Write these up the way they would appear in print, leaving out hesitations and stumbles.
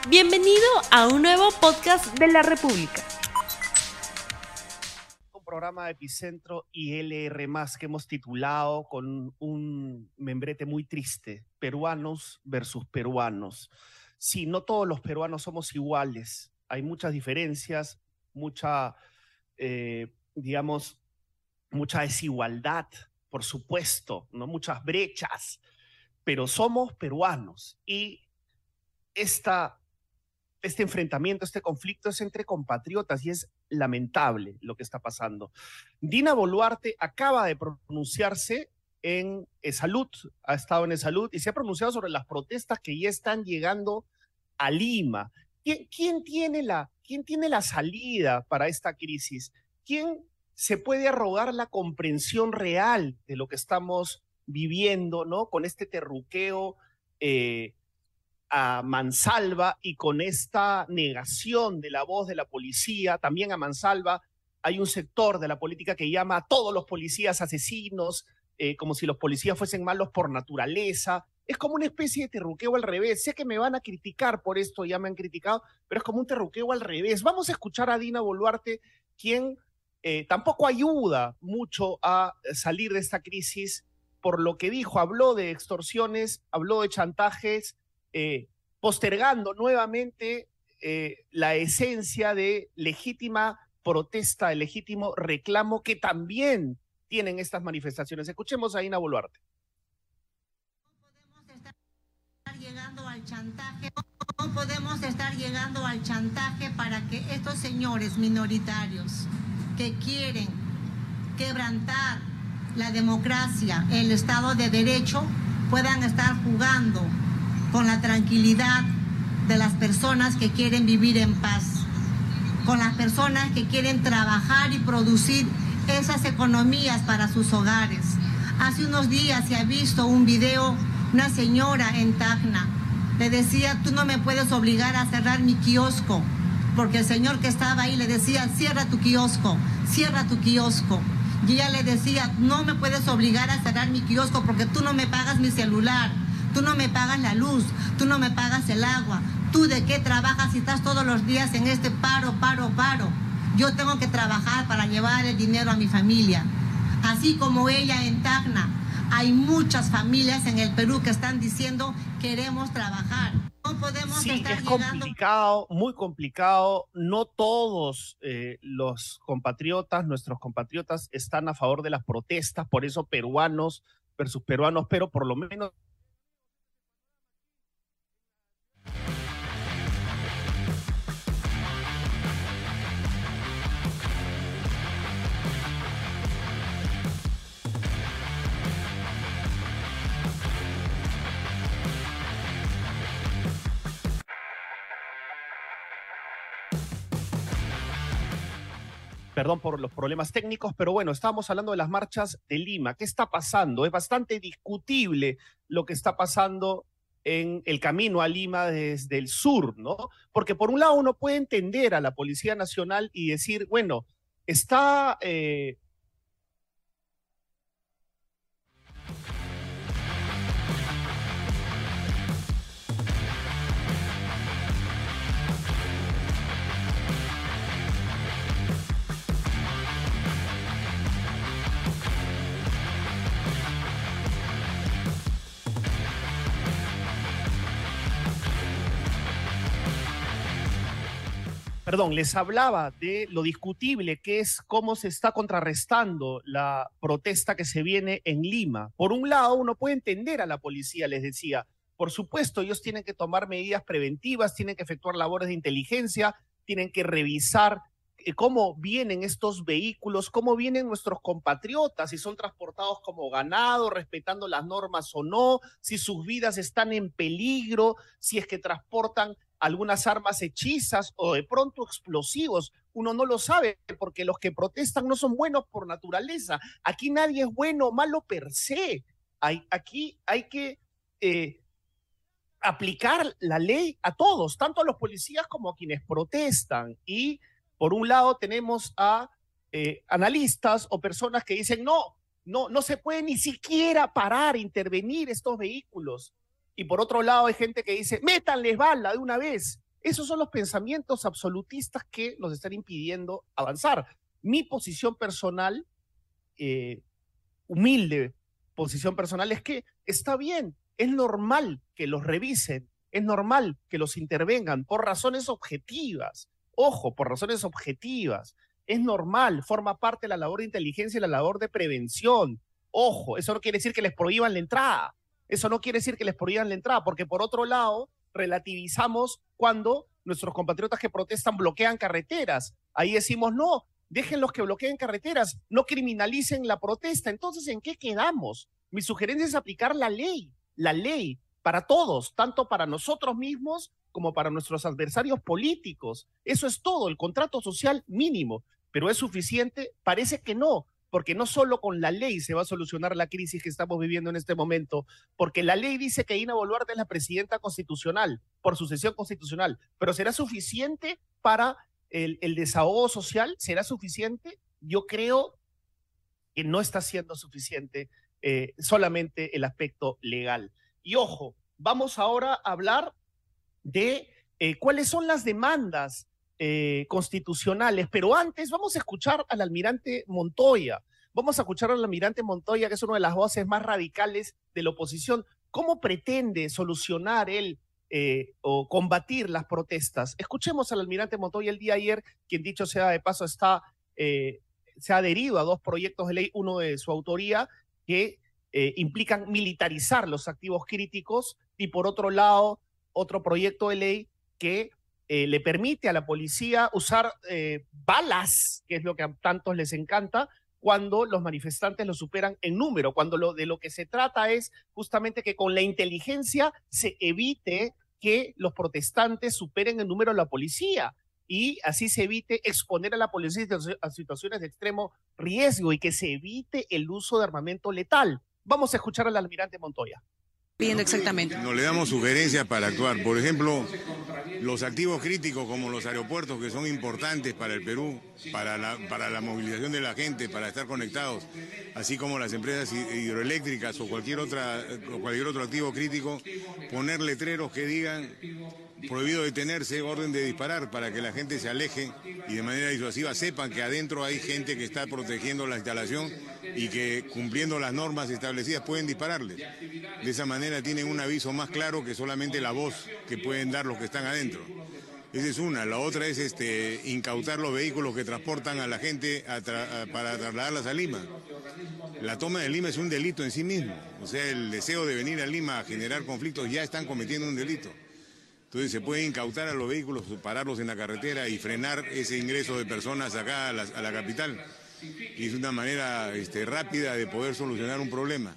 Bienvenido a un nuevo podcast de la República. Un programa de Epicentro y LR+, que hemos titulado con un membrete muy triste: peruanos versus peruanos. Sí, no todos los peruanos somos iguales. Hay muchas diferencias, mucha desigualdad, por supuesto, ¿no? Muchas brechas, pero somos peruanos y este enfrentamiento, este conflicto es entre compatriotas y es lamentable lo que está pasando. Dina Boluarte acaba de pronunciarse en Salud, ha estado en Salud y se ha pronunciado sobre las protestas que ya están llegando a Lima. ¿Quién tiene la salida para esta crisis? ¿Quién se puede arrogar la comprensión real de lo que estamos viviendo, ¿no? Con este terruqueo a mansalva y con esta negación de la voz de la policía, también a mansalva? Hay un sector de la política que llama a todos los policías asesinos, como si los policías fuesen malos por naturaleza. Es como una especie de terruqueo al revés. Sé que me van a criticar por esto, ya me han criticado, pero es como un terruqueo al revés. Vamos a escuchar a Dina Boluarte, quien tampoco ayuda mucho a salir de esta crisis por lo que dijo. Habló de extorsiones, habló de chantajes, postergando nuevamente la esencia de legítima protesta, de legítimo reclamo que también tienen estas manifestaciones. Escuchemos a Dina Boluarte. No podemos estar llegando al chantaje para que estos señores minoritarios que quieren quebrantar la democracia, el Estado de Derecho, puedan estar jugando con la tranquilidad de las personas que quieren vivir en paz, con las personas que quieren trabajar y producir esas economías para sus hogares. Hace unos días se ha visto un video, una señora en Tacna le decía: tú no me puedes obligar a cerrar mi kiosco, porque el señor que estaba ahí le decía: cierra tu kiosco, cierra tu kiosco. Y ella le decía: no me puedes obligar a cerrar mi kiosco porque tú no me pagas mi celular, tú no me pagas la luz, tú no me pagas el agua. ¿Tú de qué trabajas si estás todos los días en este paro? Yo tengo que trabajar para llevar el dinero a mi familia. Así como ella en Tacna, hay muchas familias en el Perú que están diciendo: queremos trabajar. No podemos estar es complicado, muy complicado. No todos los compatriotas, nuestros compatriotas, están a favor de las protestas, por eso peruanos versus peruanos, pero por lo menos perdón por los problemas técnicos, pero bueno, estábamos hablando de las marchas de Lima. ¿Qué está pasando? Es bastante discutible lo que está pasando en el camino a Lima desde el sur, ¿no? Porque por un lado uno puede entender a la Policía Nacional y decir, bueno, está les hablaba de lo discutible que es cómo se está contrarrestando la protesta que se viene en Lima. Por un lado, uno puede entender a la policía, les decía, por supuesto, ellos tienen que tomar medidas preventivas, tienen que efectuar labores de inteligencia, tienen que revisar cómo vienen estos vehículos, cómo vienen nuestros compatriotas, si son transportados como ganado, respetando las normas o no, si sus vidas están en peligro, si es que transportan algunas armas hechizas o de pronto explosivos. Uno no lo sabe porque los que protestan no son buenos por naturaleza. Aquí nadie es bueno o malo per se. Aquí hay que aplicar la ley a todos, tanto a los policías como a quienes protestan. Y por un lado tenemos a analistas o personas que dicen no se puede ni siquiera parar, intervenir estos vehículos. Y por otro lado hay gente que dice, métanles bala de una vez. Esos son los pensamientos absolutistas que nos están impidiendo avanzar. Mi posición personal, humilde posición personal, es que está bien, es normal que los revisen, es normal que los intervengan por razones objetivas. Ojo, por razones objetivas. Es normal, forma parte de la labor de inteligencia y la labor de prevención. Ojo, eso no quiere decir que les prohíban la entrada. Eso no quiere decir que les prohíban la entrada, porque por otro lado, relativizamos cuando nuestros compatriotas que protestan bloquean carreteras. Ahí decimos, no, dejen los que bloqueen carreteras, no criminalicen la protesta. Entonces, ¿en qué quedamos? Mi sugerencia es aplicar la ley para todos, tanto para nosotros mismos como para nuestros adversarios políticos. Eso es todo, el contrato social mínimo. ¿Pero es suficiente? Parece que no, porque no solo con la ley se va a solucionar la crisis que estamos viviendo en este momento, porque la ley dice que Dina Boluarte es la presidenta constitucional, por sucesión constitucional, pero ¿será suficiente para el desahogo social? ¿Será suficiente? Yo creo que no está siendo suficiente solamente el aspecto legal. Y ojo, vamos ahora a hablar de cuáles son las demandas constitucionales, pero antes vamos a escuchar al almirante Montoya. Vamos a escuchar al almirante Montoya, que es una de las voces más radicales de la oposición. ¿Cómo pretende solucionar él o combatir las protestas? Escuchemos al almirante Montoya el día de ayer, quien dicho sea de paso se ha adherido a 2 proyectos de ley, uno de su autoría, que implican militarizar los activos críticos, y por otro lado, otro proyecto de ley que le permite a la policía usar balas, que es lo que a tantos les encanta, cuando los manifestantes lo superan en número, cuando de lo que se trata es justamente que con la inteligencia se evite que los protestantes superen en número a la policía, y así se evite exponer a la policía a situaciones de extremo riesgo y que se evite el uso de armamento letal. Vamos a escuchar al almirante Montoya. Pidiendo exactamente. Nos le damos sugerencias para actuar. Por ejemplo, los activos críticos como los aeropuertos, que son importantes para el Perú, para la movilización de la gente, para estar conectados, así como las empresas hidroeléctricas o cualquier otro activo crítico, poner letreros que digan prohibido detenerse, orden de disparar, para que la gente se aleje y de manera disuasiva sepan que adentro hay gente que está protegiendo la instalación y que cumpliendo las normas establecidas pueden dispararles. De esa manera tienen un aviso más claro que solamente la voz que pueden dar los que están adentro. Esa es una. La otra es incautar los vehículos que transportan a la gente para trasladarlas a Lima. La toma de Lima es un delito en sí mismo. O sea, el deseo de venir a Lima a generar conflictos, ya están cometiendo un delito. Entonces se puede incautar a los vehículos, pararlos en la carretera y frenar ese ingreso de personas acá a la capital. Y es una manera rápida de poder solucionar un problema.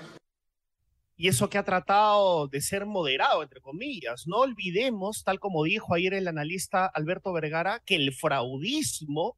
Y eso que ha tratado de ser moderado, entre comillas. No olvidemos, tal como dijo ayer el analista Alberto Vergara, que el fraudismo,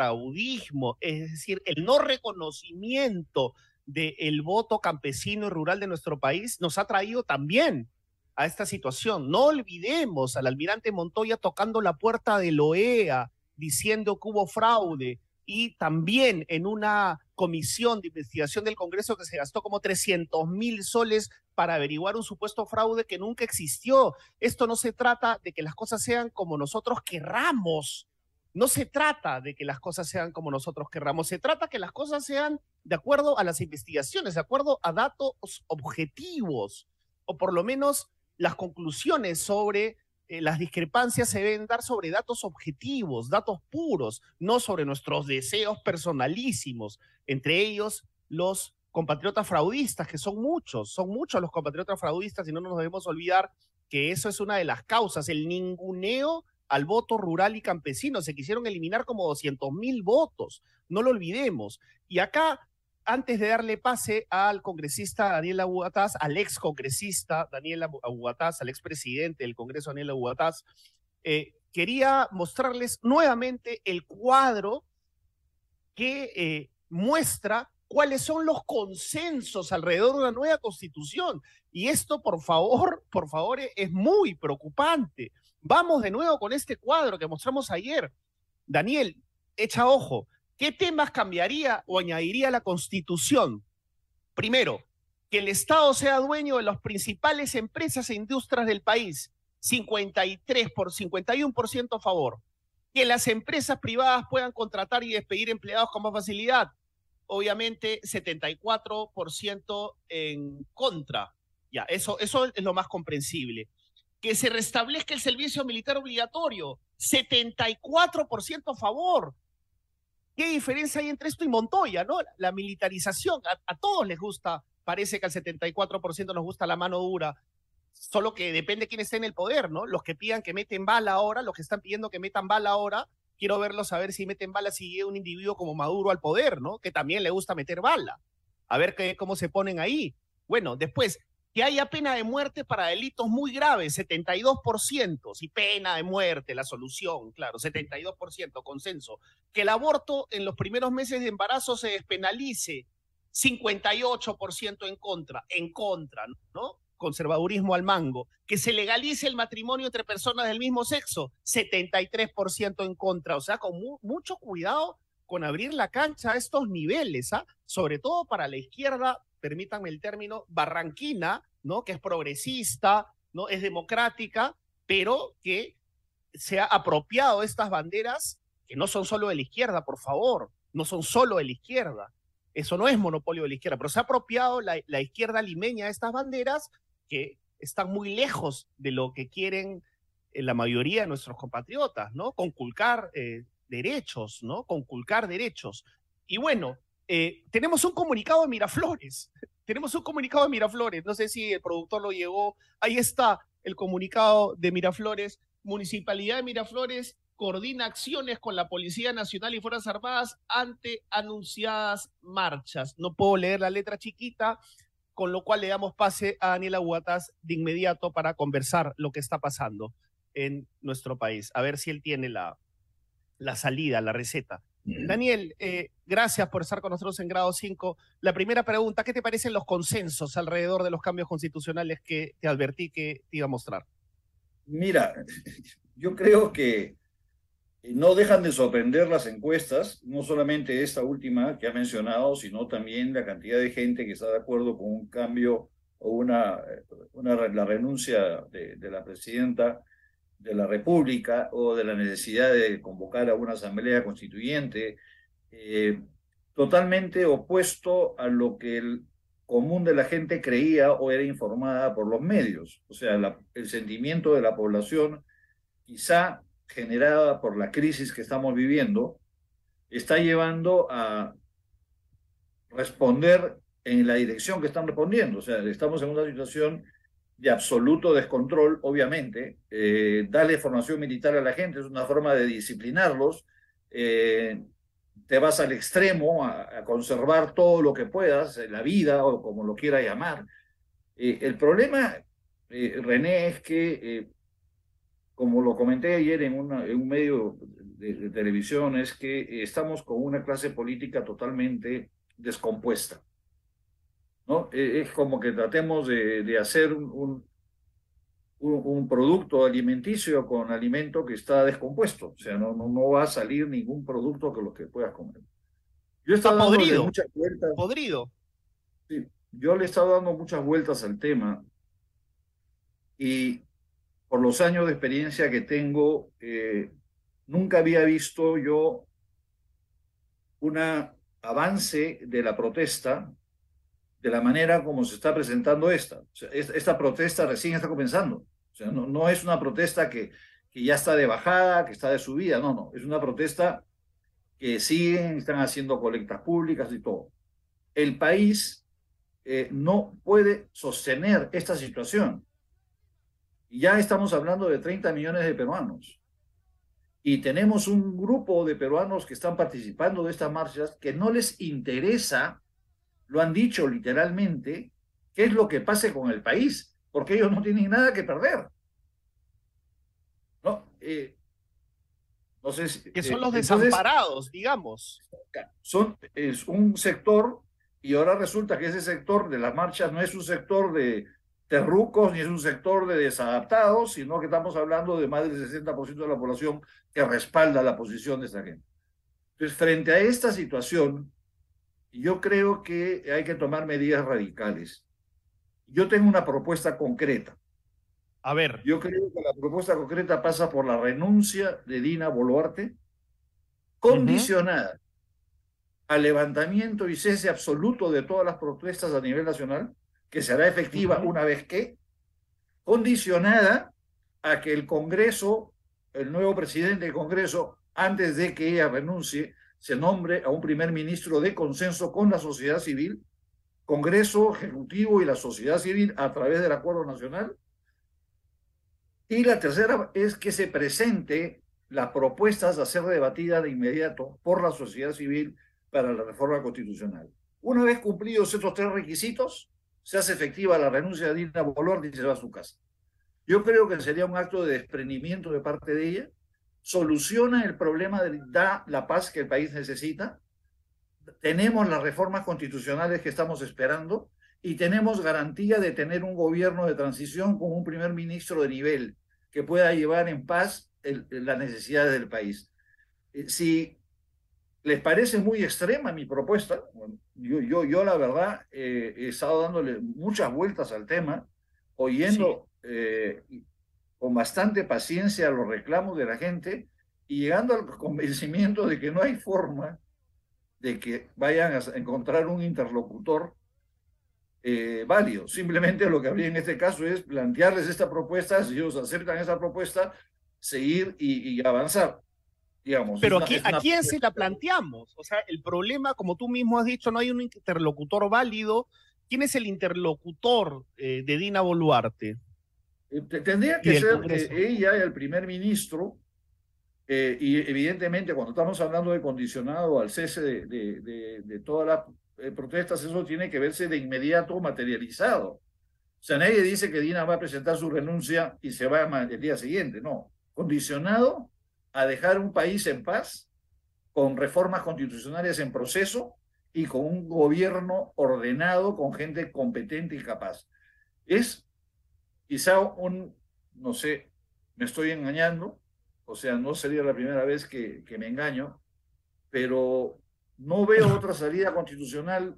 es decir, el no reconocimiento del voto campesino y rural de nuestro país, nos ha traído también a esta situación. No olvidemos al almirante Montoya tocando la puerta de la OEA, diciendo que hubo fraude, y también en una comisión de investigación del Congreso que se gastó como 300.000 soles para averiguar un supuesto fraude que nunca existió. Esto no se trata de que las cosas sean como nosotros querramos. No se trata de que las cosas sean como nosotros querramos. Se trata que las cosas sean de acuerdo a las investigaciones, de acuerdo a datos objetivos, o por lo menos las conclusiones sobre las discrepancias se deben dar sobre datos objetivos, datos puros, no sobre nuestros deseos personalísimos, entre ellos los compatriotas fraudistas, que son muchos los compatriotas fraudistas, y no nos debemos olvidar que eso es una de las causas, el ninguneo al voto rural y campesino. Se quisieron eliminar como 200.000 votos, no lo olvidemos. Y acá, antes de darle pase al congresista Daniel Abugataz, al excongresista Daniel Abugataz, al expresidente del Congreso Daniel Abugataz, quería mostrarles nuevamente el cuadro que muestra cuáles son los consensos alrededor de una nueva constitución. Y esto, por favor, es muy preocupante. Vamos de nuevo con este cuadro que mostramos ayer. Daniel, echa ojo. ¿Qué temas cambiaría o añadiría la Constitución? Primero, que el Estado sea dueño de las principales empresas e industrias del país. 51% a favor. Que las empresas privadas puedan contratar y despedir empleados con más facilidad, obviamente 74% en contra. Ya, eso es lo más comprensible. Que se restablezca el servicio militar obligatorio, 74% a favor. ¿Qué diferencia hay entre esto y Montoya, no? La militarización, a todos les gusta, parece que al 74% nos gusta la mano dura, solo que depende de quién esté en el poder, ¿no? Los que pidan que meten bala ahora, los que están pidiendo que metan bala ahora, quiero verlos a ver si meten bala si llega un individuo como Maduro al poder, ¿no? Que también le gusta meter bala. A ver cómo se ponen ahí. Bueno, después, que haya pena de muerte para delitos muy graves, 72%, sí, pena de muerte, la solución, claro, 72%, consenso. Que el aborto en los primeros meses de embarazo se despenalice, 58% en contra, ¿no? Conservadurismo al mango. Que se legalice el matrimonio entre personas del mismo sexo, 73% en contra. O sea, con mucho cuidado con abrir la cancha a estos niveles, ¿ah? Sobre todo para la izquierda, permítanme el término, barranquina, ¿no? Que es progresista, ¿no? Es democrática, pero que se ha apropiado estas banderas, que no son solo de la izquierda, por favor, no son solo de la izquierda. Eso no es monopolio de la izquierda, pero se ha apropiado la izquierda limeña de estas banderas que están muy lejos de lo que quieren la mayoría de nuestros compatriotas, ¿no? Conculcar derechos, ¿no? Conculcar derechos. Y bueno, tenemos un comunicado de Miraflores. Tenemos un comunicado de Miraflores. No sé si el productor lo llevó. Ahí está el comunicado de Miraflores. Municipalidad de Miraflores coordina acciones con la Policía Nacional y Fuerzas Armadas ante anunciadas marchas. No puedo leer la letra chiquita, con lo cual le damos pase a Daniela Huatas de inmediato para conversar lo que está pasando en nuestro país. A ver si él tiene la salida, la receta. Daniel, gracias por estar con nosotros en Grado 5. La primera pregunta, ¿qué te parecen los consensos alrededor de los cambios constitucionales que te advertí que te iba a mostrar? Mira, yo creo que no dejan de sorprender las encuestas, no solamente esta última que ha mencionado, sino también la cantidad de gente que está de acuerdo con un cambio o la renuncia de la presidenta de la República o de la necesidad de convocar a una asamblea constituyente, totalmente opuesto a lo que el común de la gente creía o era informada por los medios. O sea, el sentimiento de la población, quizá generada por la crisis que estamos viviendo, está llevando a responder en la dirección que están respondiendo. O sea, estamos en una situación de absoluto descontrol, obviamente. Darle formación militar a la gente es una forma de disciplinarlos. Te vas al extremo a conservar todo lo que puedas, la vida o como lo quiera llamar. El problema, René, es que, como lo comenté ayer en un medio de televisión, es que estamos con una clase política totalmente descompuesta, ¿no? Es como que tratemos de hacer un producto alimenticio con alimento que está descompuesto. O sea, no va a salir ningún producto que lo que puedas comer. Yo he estado dándole muchas vueltas. Podrido. Sí, yo le he estado dando muchas vueltas al tema y por los años de experiencia que tengo, nunca había visto yo un avance de la protesta de la manera como se está presentando esta. O sea, esta protesta recién está comenzando. O sea, no es una protesta que ya está de bajada, que está de subida. No. Es una protesta que siguen, están haciendo colectas públicas y todo. El país no puede sostener esta situación. Y ya estamos hablando de 30 millones de peruanos. Y tenemos un grupo de peruanos que están participando de estas marchas que no les interesa, lo han dicho literalmente, qué es lo que pase con el país, porque ellos no tienen nada que perder. No, no sé si, que son los desamparados, digamos. Es un sector, y ahora resulta que ese sector de las marchas no es un sector de terrucos ni es un sector de desadaptados, sino que estamos hablando de más del 60% de la población que respalda la posición de esta gente. Entonces, frente a esta situación, yo creo que hay que tomar medidas radicales. Yo tengo una propuesta concreta. A ver. Yo creo que la propuesta concreta pasa por la renuncia de Dina Boluarte, condicionada al levantamiento y cese absoluto de todas las protestas a nivel nacional, que será efectiva una vez que, condicionada a que el Congreso, el nuevo presidente del Congreso, antes de que ella renuncie, se nombre a un primer ministro de consenso con la sociedad civil, Congreso, Ejecutivo y la sociedad civil a través del Acuerdo Nacional. Y la tercera es que se presente las propuestas a ser debatidas de inmediato por la sociedad civil para la reforma constitucional. Una vez cumplidos estos tres requisitos, se hace efectiva la renuncia de Dina Boluarte y se va a su casa. Yo creo que sería un acto de desprendimiento de parte de ella, soluciona el problema, da la paz que el país necesita, tenemos las reformas constitucionales que estamos esperando y tenemos garantía de tener un gobierno de transición con un primer ministro de nivel que pueda llevar en paz las necesidades del país. Si les parece muy extrema mi propuesta, yo la verdad he estado dándole muchas vueltas al tema, oyendo con bastante paciencia los reclamos de la gente y llegando al convencimiento de que no hay forma de que vayan a encontrar un interlocutor válido. Simplemente lo que habría en este caso es plantearles esta propuesta, si ellos aceptan esa propuesta, seguir y avanzar. Digamos, pero ¿a quién se la planteamos? O sea, el problema, como tú mismo has dicho, no hay un interlocutor válido. ¿Quién es el interlocutor de Dina Boluarte? Tendría que ser ella, el primer ministro, y evidentemente cuando estamos hablando de condicionado al cese de todas las protestas, eso tiene que verse de inmediato materializado. O sea, nadie dice que Dina va a presentar su renuncia y se va el día siguiente, no. Condicionado a dejar un país en paz, con reformas constitucionales en proceso y con un gobierno ordenado, con gente competente y capaz. Es quizá no sé, me estoy engañando, o sea, no sería la primera vez que me engaño, pero no veo otra salida constitucional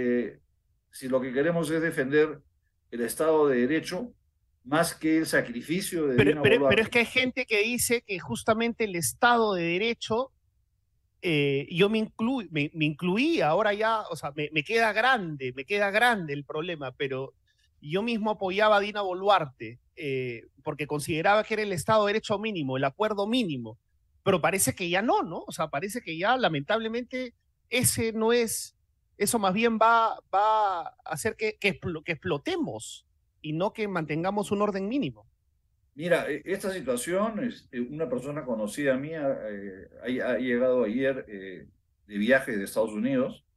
si lo que queremos es defender el Estado de Derecho, más que el sacrificio de Dina Boluarte. Pero es que hay gente que dice que justamente el Estado de Derecho, yo me incluí, ahora ya, o sea, me queda grande el problema, pero yo mismo apoyaba a Dina Boluarte, porque consideraba que era el Estado de Derecho mínimo, el acuerdo mínimo, pero parece que ya no, ¿no? O sea, parece que ya lamentablemente ese no es, eso más bien va a hacer que explotemos y no que mantengamos un orden mínimo. Mira, esta situación, una persona conocida mía ha llegado ayer de viaje de Estados Unidos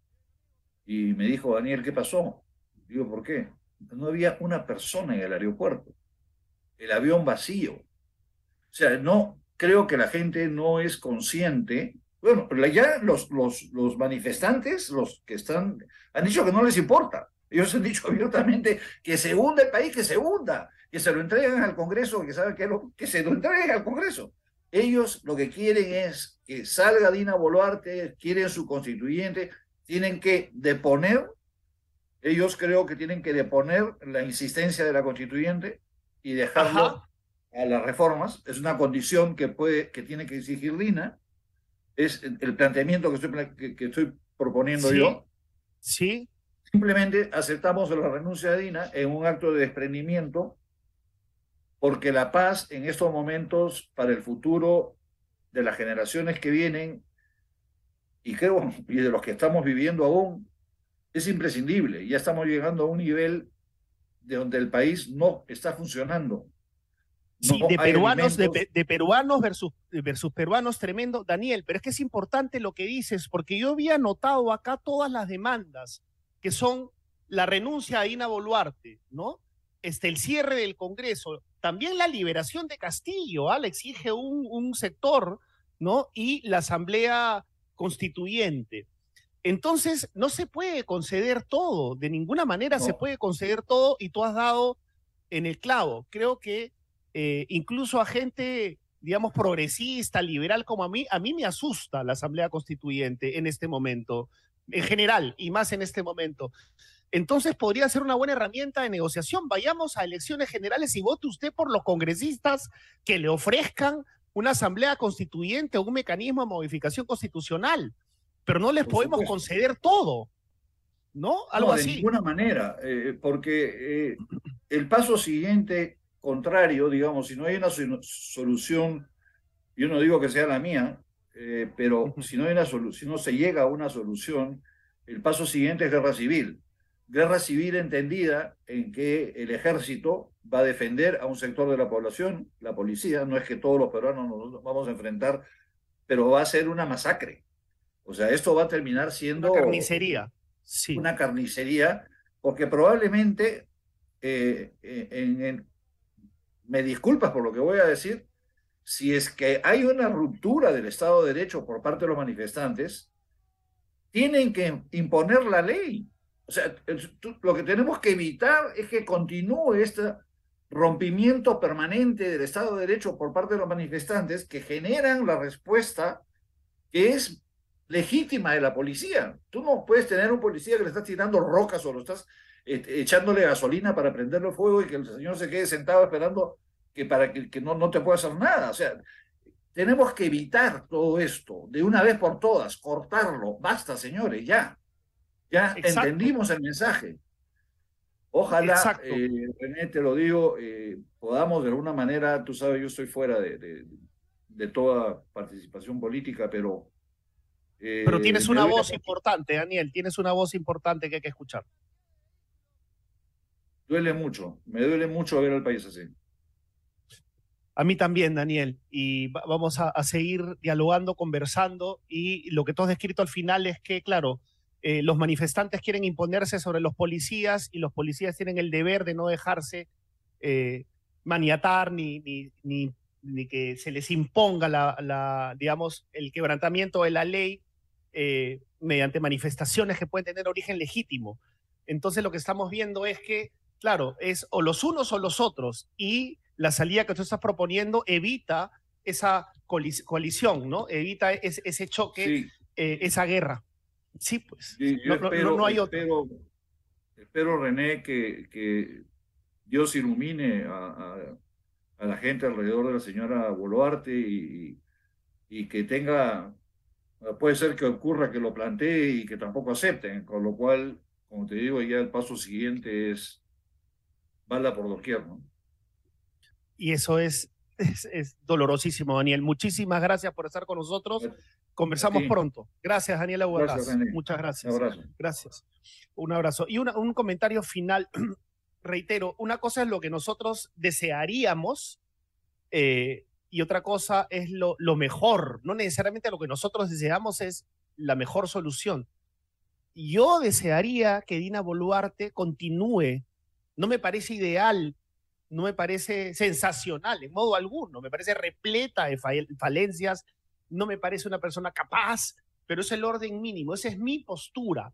y me dijo, Daniel, ¿qué pasó? Digo, ¿por qué? No había una persona en el aeropuerto, el avión vacío. O sea, no, creo que la gente no es consciente. Bueno, ya los manifestantes, los que están, han dicho que no les importa. Ellos han dicho abiertamente que se hunda el país, que se hunda, que se lo entreguen al Congreso, que saben que se lo entreguen al Congreso. Ellos lo que quieren es que salga Dina Boluarte, quieren su constituyente, tienen que deponer, ellos creo que tienen que deponer la insistencia de la constituyente y dejarlo a las reformas. Es una condición que tiene que exigir Dina, es el planteamiento que estoy proponiendo yo. Sí. Simplemente aceptamos la renuncia de Dina en un acto de desprendimiento, porque la paz en estos momentos para el futuro de las generaciones que vienen y de los que estamos viviendo aún es imprescindible. Ya estamos llegando a un nivel de donde el país no está funcionando. Sí, de peruanos versus peruanos, tremendo, Daniel, pero es que es importante lo que dices, porque yo había notado acá todas las demandas que son la renuncia a Dina Boluarte, ¿no? El cierre del Congreso, también la liberación de Castillo, la exige un sector, ¿no? Y la Asamblea Constituyente. Entonces, no se puede conceder todo, de ninguna manera se puede conceder todo, y tú has dado en el clavo. Creo que incluso a gente, digamos, progresista, liberal como a mí me asusta la Asamblea Constituyente en este momento, en general, y más en este momento. entonces podría ser una buena herramienta de negociación. Vayamos a elecciones generales y vote usted por los congresistas que le ofrezcan una asamblea constituyente o un mecanismo de modificación constitucional, pero no les podemos conceder todo, ¿no? Algo así. De ninguna manera, porque el paso siguiente, contrario, digamos, si no hay una solución, yo no digo que sea la mía, pero si no hay una si no se llega a una solución, el paso siguiente es guerra civil. Guerra civil entendida en que el ejército va a defender a un sector de la población, la policía, no es que todos los peruanos nos vamos a enfrentar, pero va a ser una masacre. O sea, esto va a terminar siendo... Una carnicería, sí. Una carnicería, porque probablemente, me disculpas por lo que voy a decir, si es que hay una ruptura del Estado de Derecho por parte de los manifestantes, tienen que imponer la ley. O sea, lo que tenemos que evitar es que continúe este rompimiento permanente del Estado de Derecho por parte de los manifestantes que generan la respuesta que es legítima de la policía. Tú no puedes tener un policía que le estás tirando rocas o lo estás echándole gasolina para prenderle fuego y que el señor se quede sentado esperando para que no te pueda hacer nada. O sea, tenemos que evitar todo esto de una vez por todas, cortarlo. Basta, señores, ya. Ya entendimos el mensaje. Ojalá, René, te lo digo, podamos de alguna manera, tú sabes, yo estoy fuera de toda participación política, pero... pero tienes una voz importante, Daniel, tienes una voz importante que hay que escuchar. Duele mucho, me duele mucho ver al país así. A mí también, Daniel, y vamos a seguir dialogando, conversando, y lo que tú has descrito al final es que, claro, los manifestantes quieren imponerse sobre los policías y los policías tienen el deber de no dejarse maniatar ni que se les imponga digamos, el quebrantamiento de la ley mediante manifestaciones que pueden tener origen legítimo. Entonces lo que estamos viendo es que, claro, es o los unos o los otros, y la salida que tú estás proponiendo evita esa colisión, ¿no? Evita ese choque, sí. Esa guerra. Sí, pues. Sí, no hay otro. Espero, René, que Dios ilumine a la gente alrededor de la señora Boluarte y que tenga, puede ser que ocurra que lo plantee y que tampoco acepten, con lo cual, como te digo, ya el paso siguiente es bala por doquier, ¿no? Y eso es dolorosísimo, Daniel. Muchísimas gracias por estar con nosotros. Conversamos pronto. Gracias, Daniel Aguacás. Muchas gracias. Un abrazo. Gracias. Un abrazo. Y un comentario final. Reitero, una cosa es lo que nosotros desearíamos y otra cosa es lo mejor. No necesariamente lo que nosotros deseamos es la mejor solución. Yo desearía que Dina Boluarte continúe. No me parece ideal, no me parece sensacional en modo alguno, me parece repleta de falencias, no me parece una persona capaz, pero es el orden mínimo, esa es mi postura.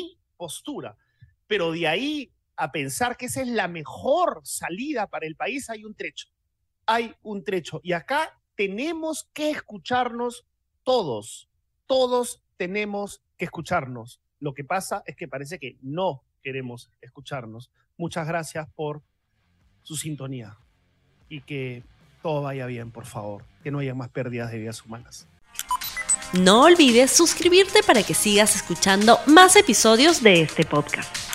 Pero de ahí a pensar que esa es la mejor salida para el país hay un trecho. Y acá tenemos que escucharnos todos tenemos que escucharnos. Lo que pasa es que parece que no queremos escucharnos. Muchas gracias por su sintonía y que todo vaya bien, por favor, que no haya más pérdidas de vidas humanas. No olvides suscribirte para que sigas escuchando más episodios de este podcast.